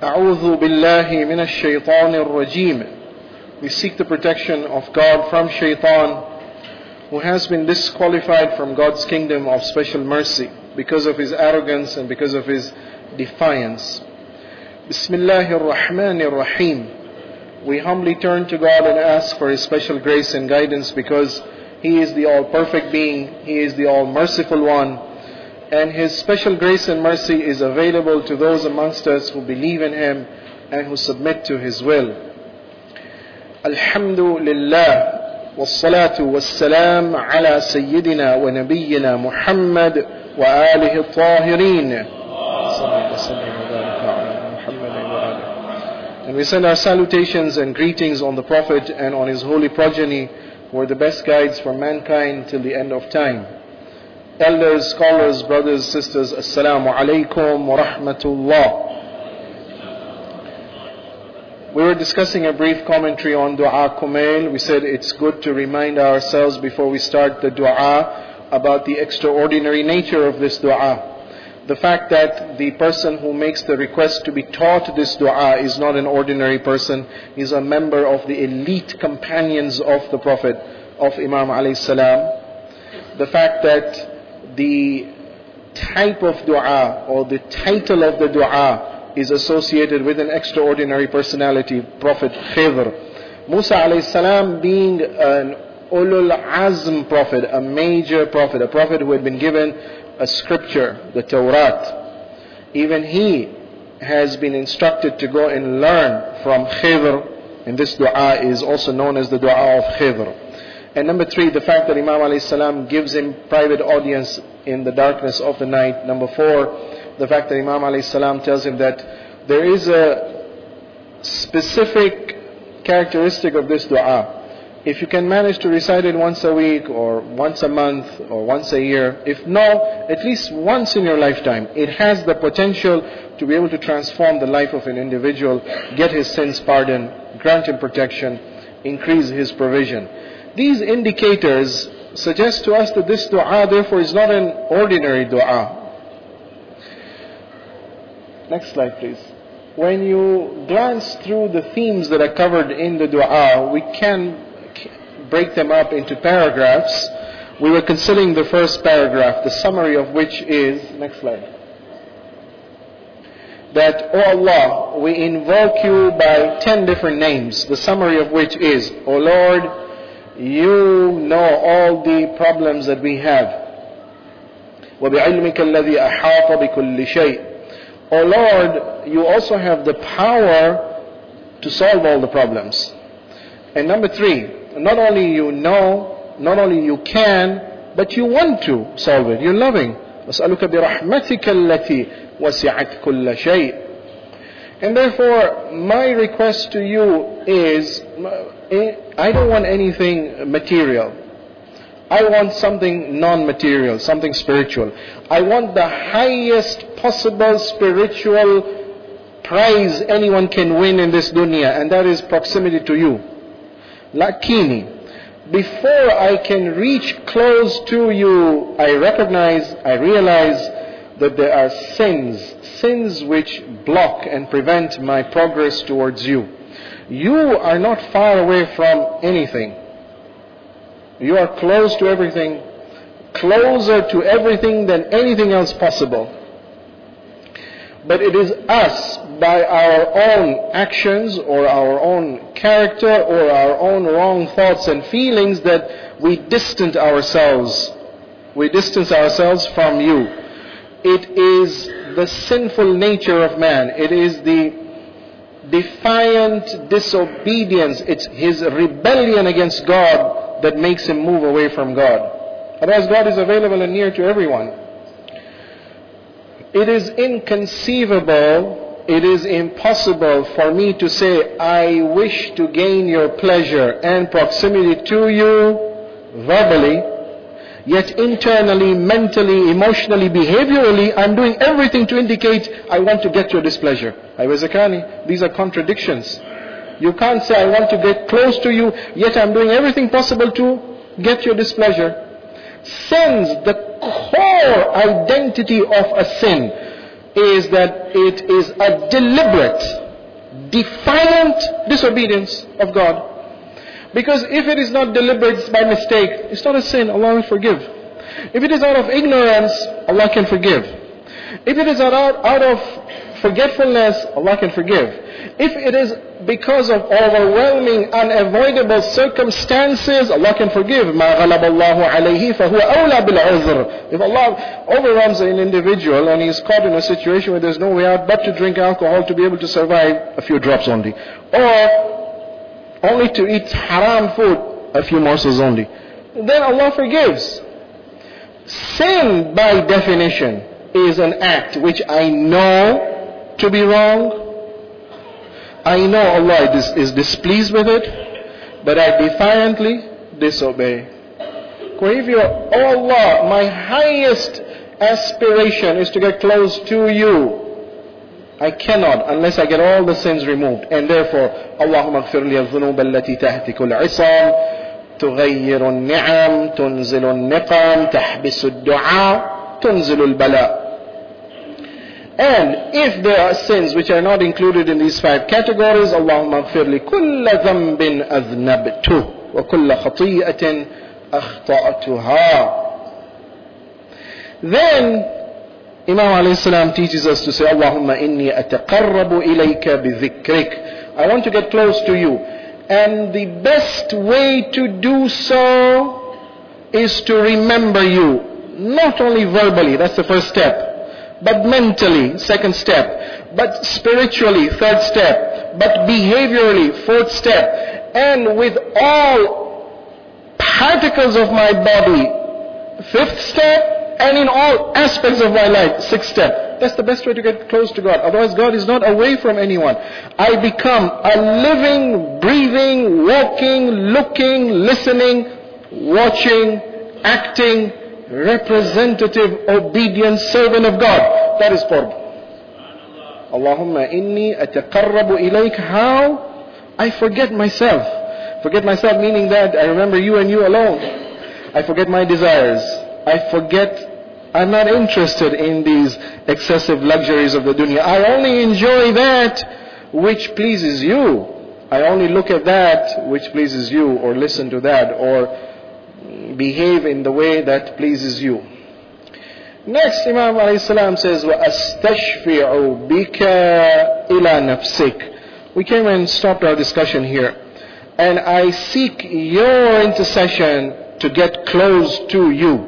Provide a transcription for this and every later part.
أعوذ بالله من الشيطان الرجيم. We seek the protection of God from shaitan, who has been disqualified from God's kingdom of special mercy because of his arrogance and because of his defiance. Bismillahir Rahmanir Rahim. We humbly turn to God and ask for his special grace and guidance, because he is the all-perfect being, he is the all-merciful one, and his special grace and mercy is available to those amongst us who believe in him and who submit to his will. Alhamdulillah, wassalatu wassalam ala sayyidina wa nabiyyina Muhammad wa alihi at-tahirin. And we send our salutations and greetings on the Prophet and on his holy progeny, who are the best guides for mankind till the end of time. Elders, scholars, brothers, sisters, Assalamu alaikum wa rahmatullah. We were discussing a brief commentary on Dua Kumail. We said it's good to remind ourselves before we start the dua about the extraordinary nature of this dua. The fact that the person who makes the request to be taught this dua is not an ordinary person. He's a member of the elite companions of the Prophet, of Imam alayhi salam. The fact that the type of dua or the title of the dua is associated with an extraordinary personality, Prophet Khidr. Musa alayhi salam being an ulul azm prophet, a major prophet, a prophet who had been given a scripture, the Tawrat. Even he has been instructed to go and learn from Khidr, and this dua is also known as the dua of Khidr. And number 3, the fact that Imam alayhi salam gives him private audience in the darkness of the night. Number 4, the fact that Imam alayhi salam tells him that there is a specific characteristic of this dua. If you can manage to recite it once a week or once a month or once a year, if no, at least once in your lifetime, it has the potential to be able to transform the life of an individual, get his sins pardoned, grant him protection, increase his provision. These indicators suggest to us that this dua therefore is not an ordinary dua. Next slide please. When you glance through the themes that are covered in the dua, we can break them up into paragraphs. We were considering the first paragraph, the summary of which is, next slide, that, O Allah, we invoke you by 10 different names, the summary of which is, O Lord, you know all the problems that we have. وَبِعِلْمِكَ الَّذِي أَحَاطَ بِكُلِّ شَيْءٍ. O Lord, you also have the power to solve all the problems. And number 3, not only you know, not only you can, but you want to solve it. You're loving. وَاسْأَلُكَ بِرَحْمَتِكَ الَّتِي وَسِعَتْ كُلَّ شَيْءٍ. And therefore, my request to you is, I don't want anything material. I want something non-material, something spiritual. I want the highest possible spiritual prize anyone can win in this dunya, and that is proximity to you. Lakini, before I can reach close to you, I realize that there are sins which block and prevent my progress towards you. You are not far away from anything. You are close to everything, closer to everything than anything else possible. But it is us, by our own actions or our own character or our own wrong thoughts and feelings, that we distance ourselves. We distance ourselves from you. It is the sinful nature of man. It is the defiant disobedience. It's his rebellion against God that makes him move away from God. Otherwise, God is available and near to everyone. It is inconceivable, it is impossible for me to say, I wish to gain your pleasure and proximity to you verbally, yet internally, mentally, emotionally, behaviorally, I'm doing everything to indicate I want to get your displeasure. Zakani, these are contradictions. You can't say I want to get close to you, yet I'm doing everything possible to get your displeasure. Sins, the core identity of a sin, is that it is a deliberate, defiant disobedience of God. Because if it is not deliberate, it's by mistake, it's not a sin, Allah will forgive. If it is out of ignorance, Allah can forgive. If it is out of forgetfulness, Allah can forgive. If it is because of overwhelming, unavoidable circumstances, Allah can forgive. مَا غَلَبَ اللَّهُ عَلَيْهِ فَهُوَ أَوْلَى بِالْعُذْرِ. If Allah overwhelms an individual and he is caught in a situation where there is no way out but to drink alcohol to be able to survive a few drops only, or only to eat haram food, a few morsels only, then Allah forgives. Sin, by definition, is an act which I know to be wrong. I know Allah is displeased with it, but I defiantly disobey. Oh Allah, my highest aspiration is to get close to you. I cannot unless I get all the sins removed. And therefore, Allahumma ighfir li al-dhunub allati tahtiku al-'isam, تغير النعم تنزل النقم تحبس الدعاء تنزل البلاء. And if there are sins which are not included in these 5 categories, Allahumma ighfir li kulla dhanbin adhnabtuh wa kulla khati'atin akhta'tuha. Then Imam alayhi salam teaches us to say, Allahumma inni ataqarrabu ilayka bi dhikrik. I want to get close to you. And the best way to do so is to remember you. Not only verbally, that's the first step. But mentally, second step. But spiritually, third step. But behaviorally, fourth step. And with all particles of my body, fifth step. And in all aspects of my life, sixth step. That's the best way to get close to God. Otherwise, God is not away from anyone. I become a living, breathing, walking, looking, listening, watching, acting, representative, obedient servant of God. That is qurb. Allahumma inni ataqarrabu ilayk. How? I forget myself. Forget myself meaning that I remember you and you alone. I forget my desires. I forget, I'm not interested in these excessive luxuries of the dunya. I only enjoy that which pleases you. I only look at that which pleases you, or listen to that, or behave in the way that pleases you. Next, Imam alayhi salam says, وَأَسْتَشْفِعُ بِكَ إِلَى نَفْسِكَ. We came and stopped our discussion here. And I seek your intercession to get close to you.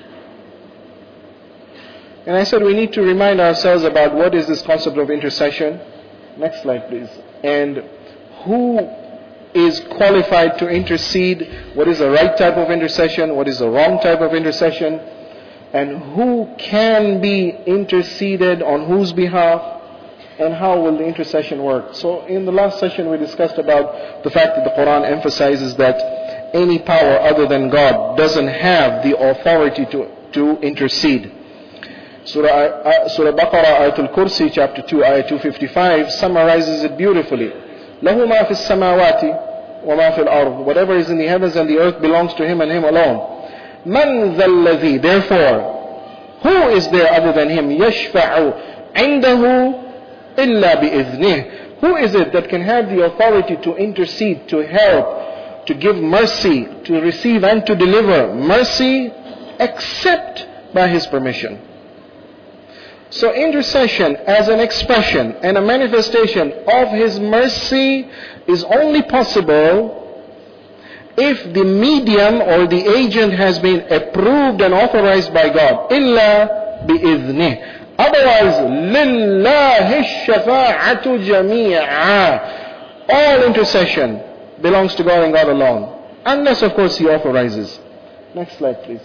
And I said we need to remind ourselves about what is this concept of intercession. Next slide, please. And who is qualified to intercede? What is the right type of intercession? What is the wrong type of intercession? And who can be interceded on whose behalf? And how will the intercession work? So in the last session we discussed about the fact that the Quran emphasizes that any power other than God doesn't have the authority to intercede. Surah Baqarah, Ayatul Kursi, chapter 2, ayah 255, summarizes it beautifully. لَهُ مَا فِي السَّمَاوَاتِ وَمَا فِي الْأَرْضِ. Whatever is in the heavens and the earth belongs to Him and Him alone. مَنْ ذَا الَّذِي. Therefore, who is there other than Him? يَشْفَعُ عِنْدَهُ إِلَّا بِإِذْنِهِ. Who is it that can have the authority to intercede, to help, to give mercy, to receive and to deliver mercy, except by His permission? So intercession as an expression and a manifestation of His mercy is only possible if the medium or the agent has been approved and authorized by God. إِلَّا بِإِذْنِهِ. Otherwise, لِلَّهِ الشَّفَاعَةُ جَمِيعًا. All intercession belongs to God and God alone. Unless, of course, He authorizes. Next slide, please.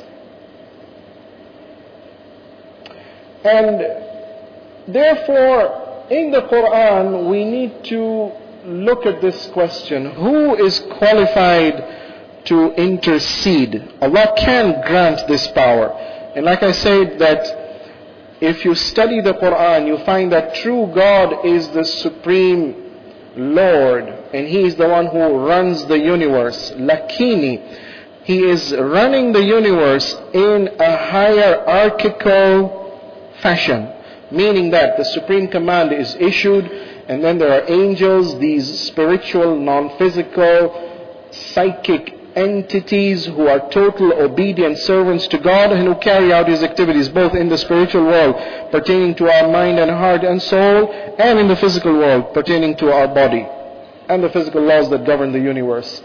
And therefore, in the Quran, we need to look at this question. Who is qualified to intercede? Allah can grant this power. And like I said, that if you study the Quran, you find that true God is the supreme Lord. And He is the one who runs the universe. Lakini. He is running the universe in a hierarchical fashion. Meaning that the supreme command is issued, and then there are angels, these spiritual, non-physical, psychic entities who are total obedient servants to God and who carry out His activities both in the spiritual world pertaining to our mind and heart and soul, and in the physical world pertaining to our body and the physical laws that govern the universe.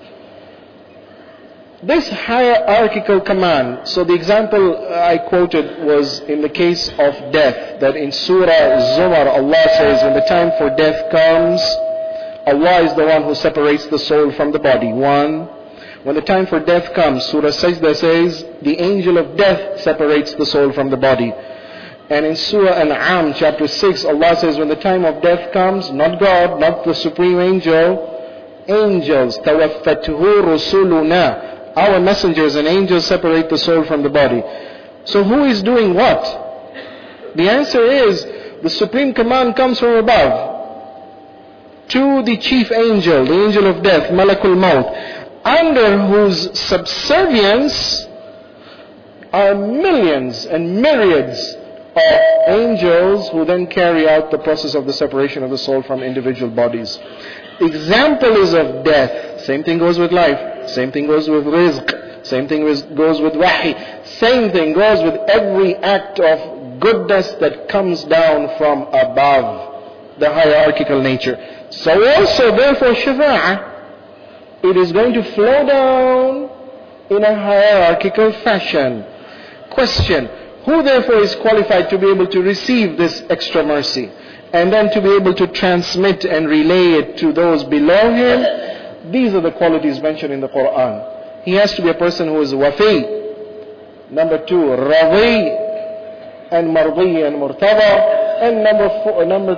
This hierarchical command, so the example I quoted was in the case of death, that in Surah Zumar Allah says, when the time for death comes, Allah is the one who separates the soul from the body. One. When the time for death comes, Surah Sajda says, the angel of death separates the soul from the body. And in Surah An'am chapter 6, Allah says, when the time of death comes, not God, not the supreme angel, angels, tawaffathu rusuluna, our messengers and angels separate the soul from the body. So who is doing what? The answer is, the supreme command comes from above to the chief angel, the angel of death, Malakul Maut, under whose subservience are millions and myriads of angels who then carry out the process of the separation of the soul from individual bodies. Example is of death. Same thing goes with life. Same thing goes with rizq. Same thing goes with wahi. Same thing goes with every act of goodness that comes down from above, the hierarchical nature. So also, therefore, shafa'ah, it is going to flow down in a hierarchical fashion. Question: who therefore is qualified to be able to receive this extra mercy and then to be able to transmit and relay it to those below him? These are the qualities mentioned in the Quran. He has to be a person who is wafi. Number 2, radhi and mardi and murtada. And number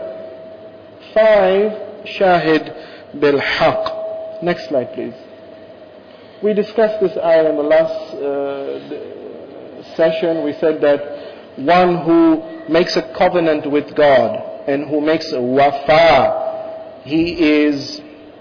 5, shahid bil haq. Next slide, please. We discussed this ayah in the last session. We said that one who makes a covenant with God and who makes a wafa, he is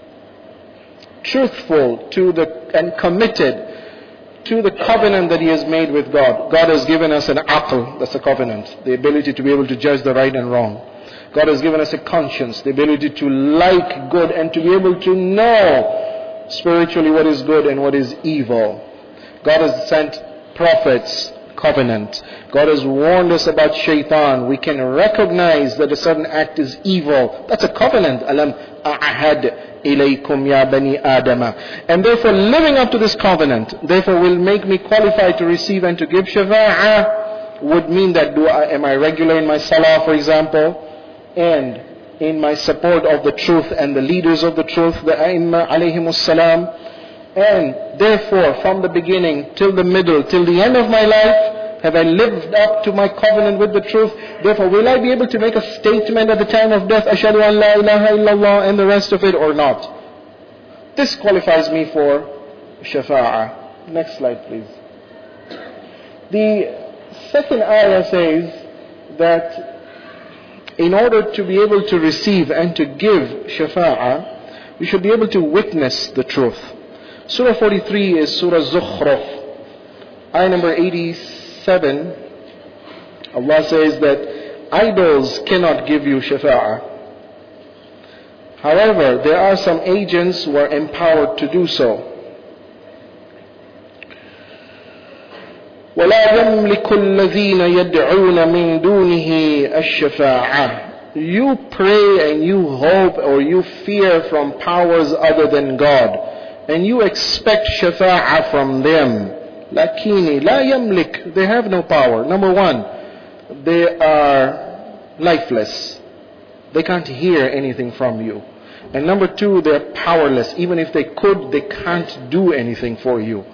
truthful to and committed to the covenant that he has made with God. God has given us an aql, that's a covenant, the ability to be able to judge the right and wrong. God has given us a conscience, the ability to like good and to be able to know spiritually what is good and what is evil. God has sent prophets, covenant. God has warned us about shaitan. We can recognize that a certain act is evil. That's a covenant. Alam a'ahad ilaykum ya bani adama. And therefore living up to this covenant, therefore will make me qualified to receive and to give shafa'ah, would mean that am I regular in my salah, for example, and in my support of the truth and the leaders of the truth, the A'imma alayhimus salam. And therefore, from the beginning till the middle, till the end of my life, have I lived up to my covenant with the truth? Therefore, will I be able to make a statement at the time of death, Ashhadu an la ilaha illallah, and the rest of it, or not? This qualifies me for shafa'ah. Next slide, please. The second ayah says that in order to be able to receive and to give shafa'ah, we should be able to witness the truth. Surah 43 is Surah Zukhruf. Ayah number 87, Allah says that idols cannot give you shafa'ah. However, there are some agents who are empowered to do so. وَلَا يَمْلِكُ الَّذِينَ يَدْعُونَ مِن دُونِهِ الشَّفَاعَةَ. You pray and you hope or you fear from powers other than God, and you expect shafa'ah from them. Lakini la yamlik, they have no power. Number 1, they are lifeless. They can't hear anything from you. And number 2, they're powerless. Even if they could, they can't do anything for you.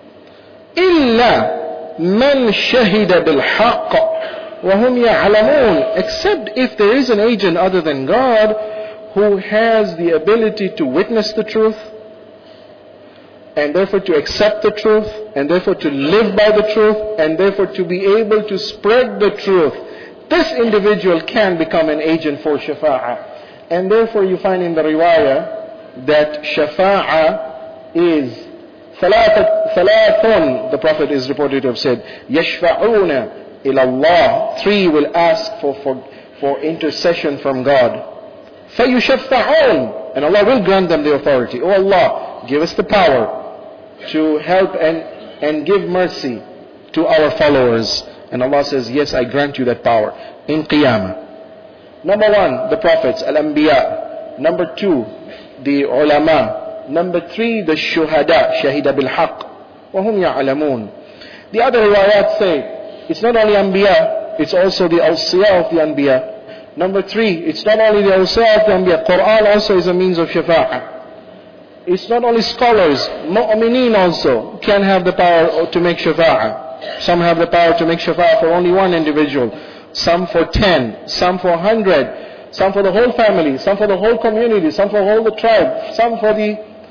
Illa man shahida bil haqq wa hum ya'lamun. Except if there is an agent other than God who has the ability to witness the truth, and therefore to accept the truth, and therefore to live by the truth, and therefore to be able to spread the truth. This individual can become an agent for shafa'ah. And therefore you find in the riwayah that shafa'ah is thalathun, the Prophet is reported to have said, yashfa'una إلى الله. 3 will ask for intercession from God. فَيُشَفَّعُونَ, and Allah will grant them the authority. Oh Allah, give us the power to help and give mercy to our followers. And Allah says, yes, I grant you that power in Qiyamah. Number 1, the prophets, al-anbiya. Number 2, the ulama. Number 3, the shuhada, shahida bil-haq. وَهُمْ يَعْلَمُونَ. The other riwayat say, it's not only anbiya, it's also the awsiya of the anbiya. Number 3, it's not only the awsiya of the anbiya, Quran also is a means of shafa'ah. It's not only scholars, mu'mineen also can have the power to make shafa'ah. Some have the power to make shafa'ah for only one individual, some for 10, some for 100, some for the whole family, some for the whole community, some for all the tribe, some for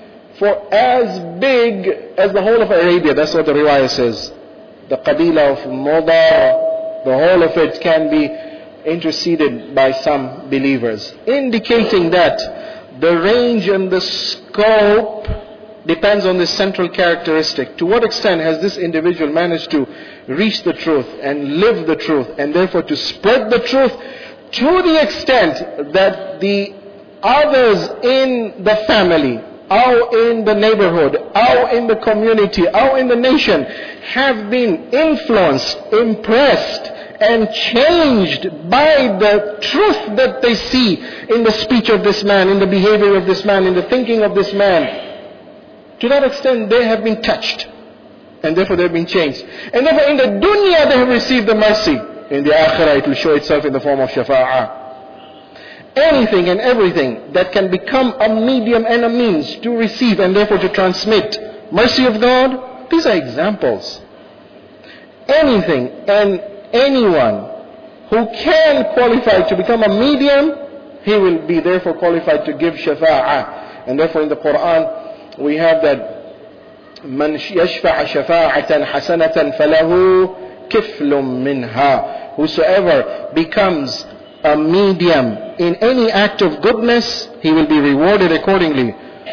as big as the whole of Arabia. That's what the riwayah says. The Qabila of Mudar, the whole of it can be interceded by some believers, indicating that the range and the scope depends on this central characteristic. To what extent has this individual managed to reach the truth and live the truth, and therefore to spread the truth to the extent that the others in the family, or in the neighborhood, or in the community, or in the nation have been influenced, impressed, and changed by the truth that they see in the speech of this man, in the behavior of this man, in the thinking of this man. To that extent they have been touched, and therefore they have been changed. And therefore in the dunya they have received the mercy. In the akhirah it will show itself in the form of shafa'ah. Anything and everything that can become a medium and a means to receive and therefore to transmit mercy of God, these are examples. Anything and anyone who can qualify to become a medium, he will be therefore qualified to give shafa'ah. And therefore in the Quran we have that من يشفع شفاعة حسنة فله كفل منها. Whosoever becomes a medium in any act of goodness, he will be rewarded accordingly.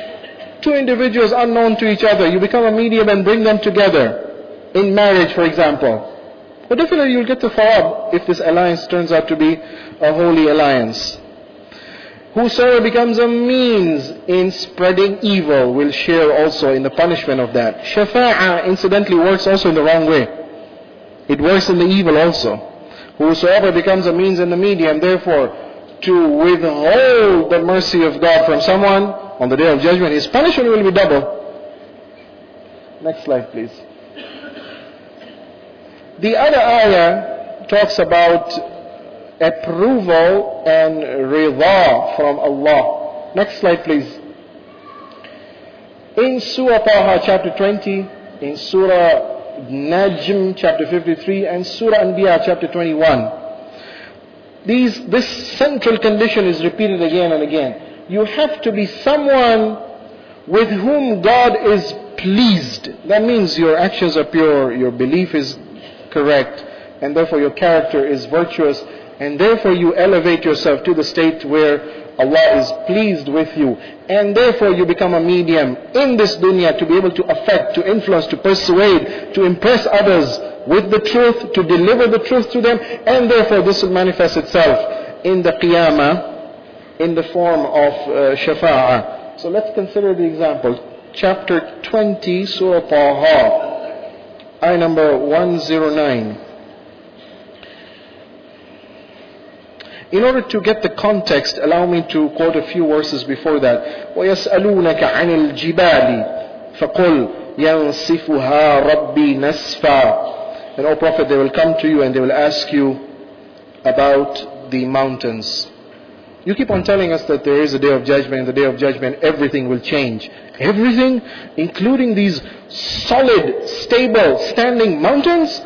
2 individuals unknown to each other, you become a medium and bring them together in marriage, for example. But definitely you'll get the thawab if this alliance turns out to be a holy alliance. Whosoever becomes a means in spreading evil will share also in the punishment of that. Shafa'ah incidentally works also in the wrong way. It works in the evil also. Whosoever becomes a means and the medium, therefore, to withhold the mercy of God from someone on the day of judgment, his punishment will be double. Next slide, please. The other ayah talks about approval and rida from Allah. Next slide, please. In Surah Taha chapter 20, in Surah Najm chapter 53, and Surah Anbiya chapter 21, this central condition is repeated again and again. You have to be someone with whom God is pleased. That means your actions are pure, your belief is correct, and therefore your character is virtuous, and therefore you elevate yourself to the state where Allah is pleased with you, and therefore you become a medium in this dunya to be able to affect, to influence, to persuade, to impress others with the truth, to deliver the truth to them, and therefore this will manifest itself in the qiyamah in the form of shafa'ah. So let's consider the example. Chapter 20, Surah Taha, ayah number 109. In order to get the context, allow me to quote a few verses before that. وَيَسْأَلُونَكَ عَنِ الْجِبَالِ فَقُلْ يَنْسِفُهَا رَبِّي نَسْفًا. And O Prophet, they will come to you and they will ask you about the mountains. You keep on telling us that there is a day of judgment. In the day of judgment, everything will change. Everything, including these solid, stable, standing mountains.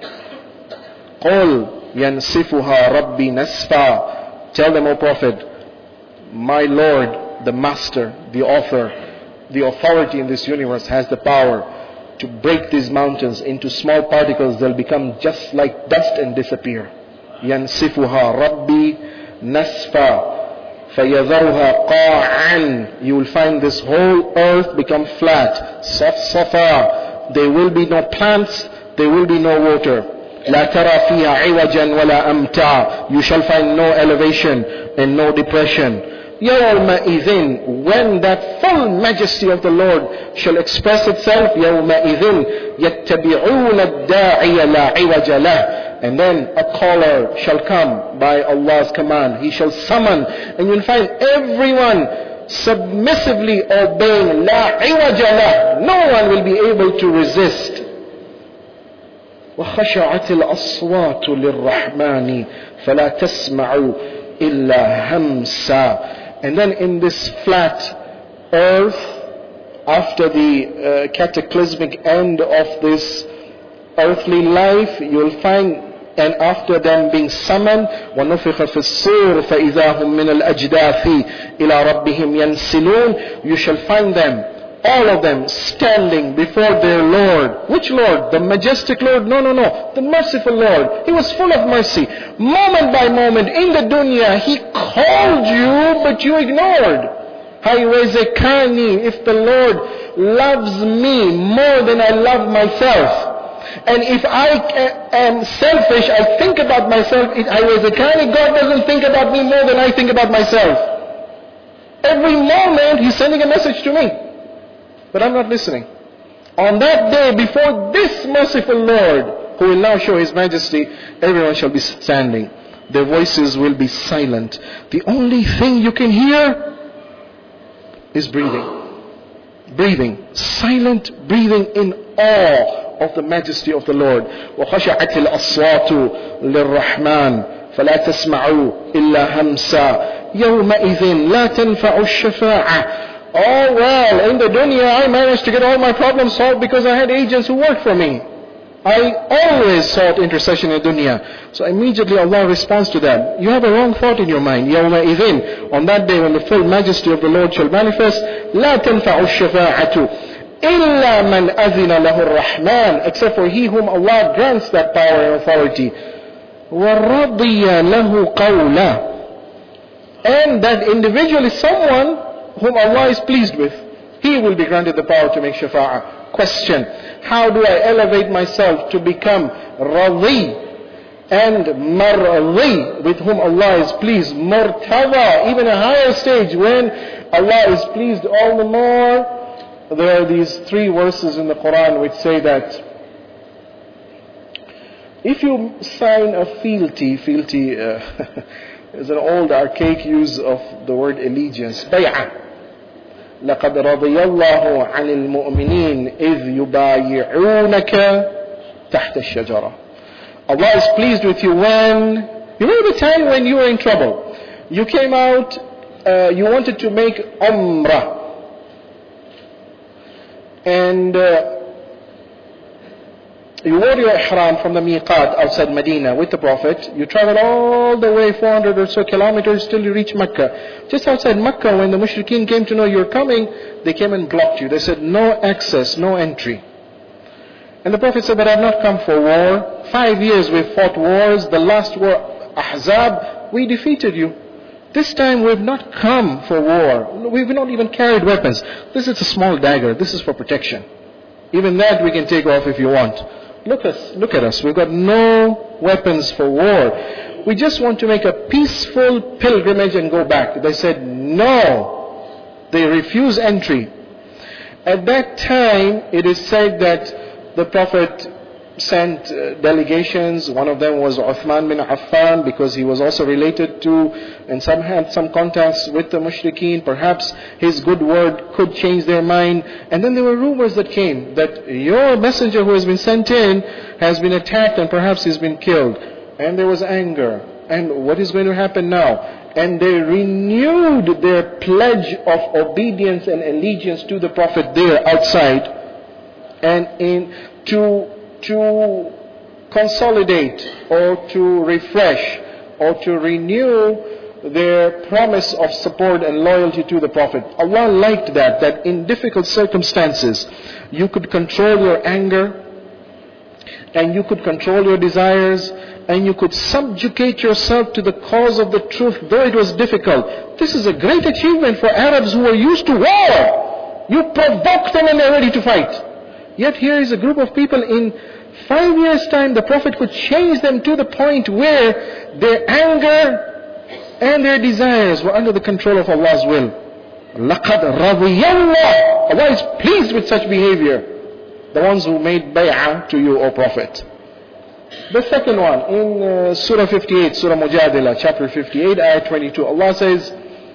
قُلْ يَنْسِفُهَا رَبِّي نَسْفًا. Tell them, O Prophet, my Lord, the Master, the Author, the authority in this universe has the power to break these mountains into small particles. They'll become just like dust and disappear. يَنْسِفُهَا رَبِّي نَسْفًا فَيَذَرُهَا قَاعًا. You will find this whole earth become flat. صَفْصَفًا. There will be no plants, there will be no water. لا ترى فيها عوجا ولا أمتع. You shall find no elevation and no depression. يومئذ, when that full majesty of the Lord shall express itself, يومئذ يتبعون الداعي لا عوج له. And then a caller shall come by Allah's command. He shall summon, and you'll find everyone submissively obeying. لا عوج له. No one will be able to resist. وخشعت الأصوات للرحمن فلا تسمع إلا همسا. And then in this flat earth, after the cataclysmic end of this earthly life, you'll find, and after them being summoned, وَنُفِخَ فِي الصُّورِ فَإِذَا هُمْ مِنَ الْأَجْدَاثِ إِلَىٰ رَبِّهِمْ يَنْسِلُونَ. You shall find them, all of them, standing before their Lord. Which Lord? The majestic Lord? No. The merciful Lord. He was full of mercy. Moment by moment, in the dunya, He called you, but you ignored. If the Lord loves me more than I love myself, and if I am selfish, I think about myself, God doesn't think about me more than I think about myself. Every moment, He's sending a message to me. But I'm not listening. On that day, before this merciful Lord, who will now show His majesty, everyone shall be standing. Their voices will be silent. The only thing you can hear is breathing. Breathing. Silent breathing in awe of the majesty of the Lord. وَخَشَعَتِ الْأَصْوَاتُ لِلرَّحْمَنِ فَلَا تَسْمَعُوا إِلَّا هَمْسًا يَوْمَئِذٍ لَا تَنْفَعُ الشَّفَاعَةِ. Oh well, in the dunya I managed to get all my problems solved because I had agents who worked for me. I always sought intercession in dunya. So immediately Allah responds to that. You have a wrong thought in your mind. يَوْمَئِذٍ, on that day when the full majesty of the Lord shall manifest, لَا تَنْفَعُ الشَّفَاعَةُ إِلَّا مَنْ أَذِنَ لَهُ الرَّحْمَنِ, except for he whom Allah grants that power and authority. وَرَضِيَ لَهُ قَوْلًا, and that individual is someone whom Allah is pleased with. He will be granted the power to make shafa'ah. Question: how do I elevate myself to become radhi and mardi, with whom Allah is pleased? Murtada, even a higher stage when Allah is pleased all the more. There are these 3 verses in the Quran which say that if you sign a fealty is an old archaic use of the word allegiance, bay'ah. لَقَدْ رَضِيَ اللَّهُ عَنِ الْمُؤْمِنِينَ إِذْ يُبَايِعُونَكَ تَحْتَ الشَّجَرَةِ. Allah is pleased with you when, you remember the time when you were in trouble. You came out, you wanted to make umrah. And you wore your ihram from the miqat outside Medina with the Prophet. You traveled all the way 400 or so kilometers till you reach Mecca. Just outside Mecca, when the mushrikeen came to know you're coming, they came and blocked you. They said, no access, no entry. And the Prophet said, but I've not come for war. 5 years we've fought wars. The last war, Ahzab, we defeated you. This time we've not come for war. We've not even carried weapons. This is a small dagger. This is for protection. Even that we can take off if you want. Look at us. We've got no weapons for war. We just want to make a peaceful pilgrimage and go back. They said no. They refused entry. At that time, it is said that the Prophet sent delegations. One of them was Uthman bin Affan, because he was also related to and had some contacts with the mushrikeen. Perhaps his good word could change their mind. And then there were rumors that came that your messenger who has been sent in has been attacked and perhaps he's been killed. And there was anger. And what is going to happen now? And they renewed their pledge of obedience and allegiance to the Prophet there outside. And to consolidate or to refresh or to renew their promise of support and loyalty to the Prophet. Allah liked that in difficult circumstances you could control your anger and you could control your desires and you could subjugate yourself to the cause of the truth, though it was difficult. This is a great achievement for Arabs who are used to war. You provoke them and they're ready to fight. Yet here is a group of people in 5 years' time, the Prophet could change them to the point where their anger and their desires were under the control of Allah's will. لَقَدْ رَضِيَ اللَّهُ. Allah is pleased with such behavior. The ones who made bay'ah to you, O Prophet. The second one, in Surah 58, Surah Mujadila, chapter 58, ayah 22, Allah says,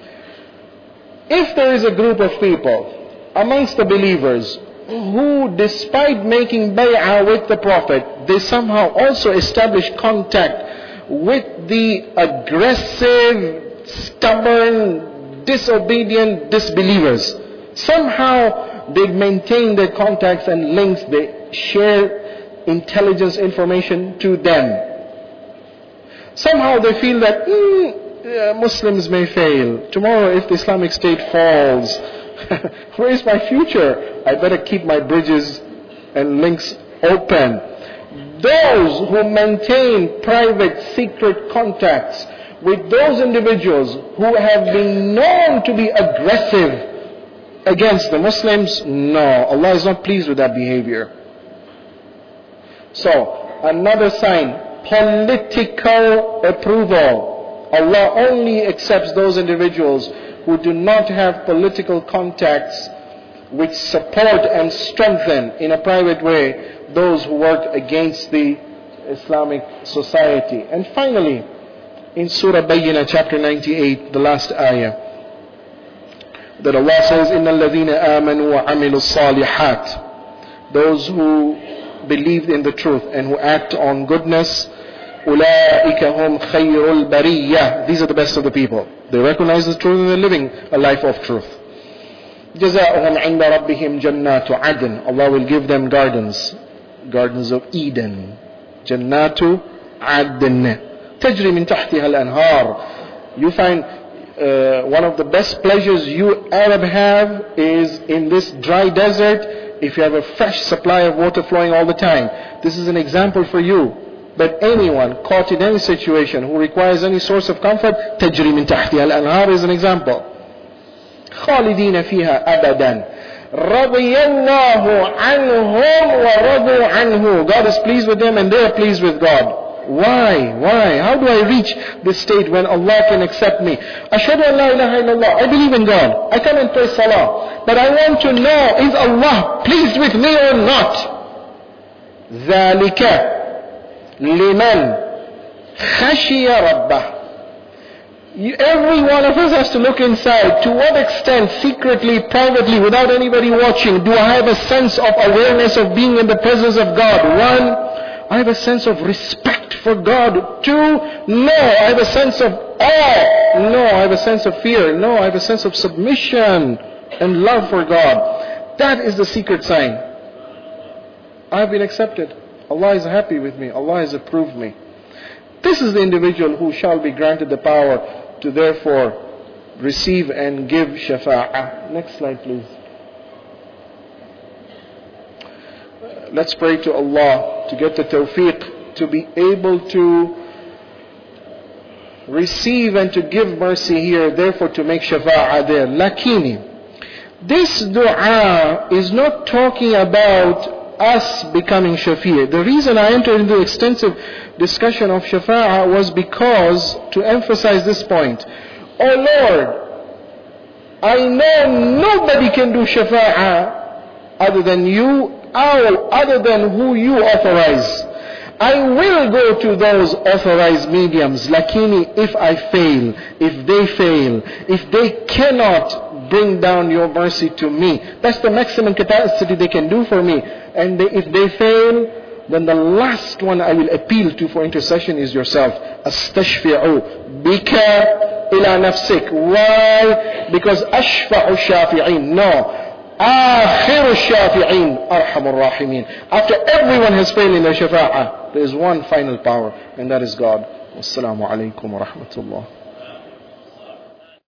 if there is a group of people amongst the believers who, despite making bay'ah with the Prophet, they somehow also establish contact with the aggressive, stubborn, disobedient disbelievers. Somehow they maintain their contacts and links, they share intelligence information to them. Somehow they feel that Muslims may fail. Tomorrow if the Islamic State falls, where is my future? I better keep my bridges and links open. Those who maintain private, secret contacts with those individuals who have been known to be aggressive against the Muslims, no, Allah is not pleased with that behavior. So, another sign, political approval. Allah only accepts those individuals who do not have political contacts which support and strengthen in a private way those who work against the Islamic society. And finally, in Surah Bayyinah chapter 98, the last ayah, that Allah says, إِنَّ الَّذِينَ آمَنُوا وَعَمِلُوا الصَّالِحَاتِ. Those who believed in the truth and who act on goodness, أُولَٰئِكَ هُمْ خَيْرُ الْبَرِيَّةِ. These are the best of the people. They recognize the truth and they're living a life of truth. جَزَاؤُهُمْ عِنْدَ رَبِّهِمْ جَنَّاتُ عَدْنٍ. Allah will give them gardens of Eden. جَنَّاتُ عَدْنٍ تَجْرِي مِنْ تَحْتِهَا الْأَنْهَارِ. You find one of the best pleasures you Arab have is in this dry desert, if you have a fresh supply of water flowing all the time. This is an example for you. But anyone caught in any situation who requires any source of comfort, تَجْرِي مِنْ تَحْتِهَا الْأَنْهَارِ is an example. خَالِدِينَ فِيهَا أَبَدًا رَضِيَ اللَّهُ عَنْهُمْ وَرَضُوا عَنْهُ. God is pleased with them and they are pleased with God. Why? How do I reach this state when Allah can accept me? Ashhadu an la ilaha illallah. I believe in God. I come and pray salah. But I want to know, is Allah pleased with me or not? ذَلِكَ لِمَنْ خَشِيَ رَبَّهُ. Every one of us has to look inside. To what extent, secretly, privately, without anybody watching, do I have a sense of awareness of being in the presence of God? 1, I have a sense of respect for God. 2, no, I have a sense of awe. No, I have a sense of fear. No, I have a sense of submission and love for God. That is the secret sign. I have been accepted. Allah is happy with me. Allah has approved me. This is the individual who shall be granted the power to therefore receive and give shafa'ah. Next slide please. Let's pray to Allah to get the tawfiq to be able to receive and to give mercy here, therefore to make shafa'ah there. Lakini, this dua is not talking about us becoming shafi'. The reason I entered into extensive discussion of shafa'ah was because to emphasize this point. Oh Lord, I know nobody can do shafa'ah other than you, or other than who you authorize. I will go to those authorized mediums. Lakini, if I fail, if they fail, if they cannot bring down your mercy to me, that's the maximum capacity they can do for me. And if they fail, then the last one I will appeal to for intercession is yourself. Astashfi'u bika ila nafsik. Why? Because ashfa'u shafi'in. No. Akhiru shafi'in arhamur rahimin. After everyone has failed in their shafa'ah, there is one final power, and that is God. Wassalamu alaikum wa rahmatullah.